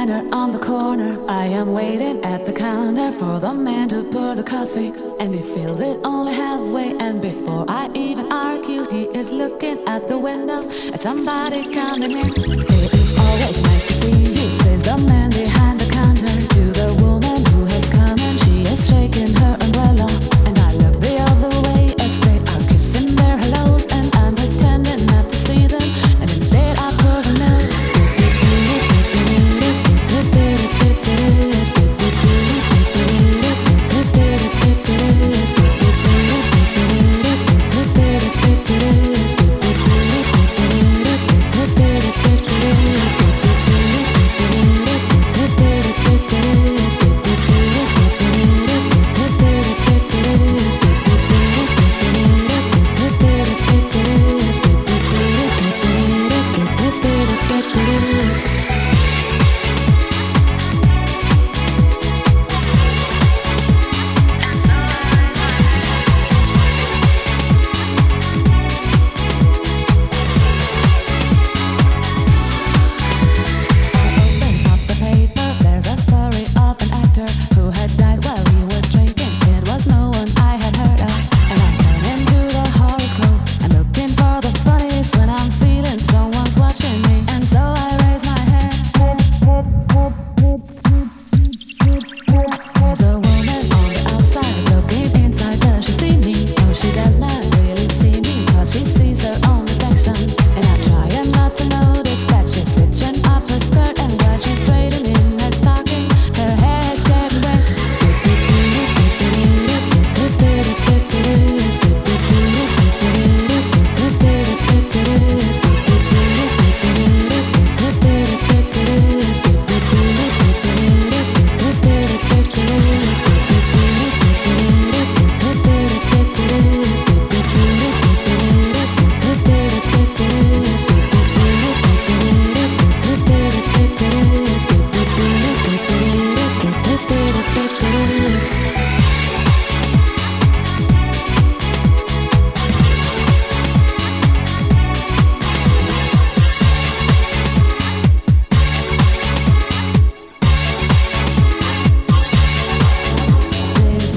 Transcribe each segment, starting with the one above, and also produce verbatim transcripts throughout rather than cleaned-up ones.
diner on the corner. I am waiting at the counter for the man to pour the coffee, and he fills it only halfway. And before I even argue, he is looking at the window at somebody coming in. It is always nice to see you, says the man behind the counter to the woman who has come in. She is shaking her umbrella, and I look the other way as they are kissing their hellos, and I'm pretending not to see them, and instead I pour the milk.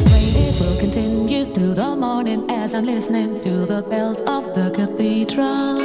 As I'm listening to the bells of the cathedral.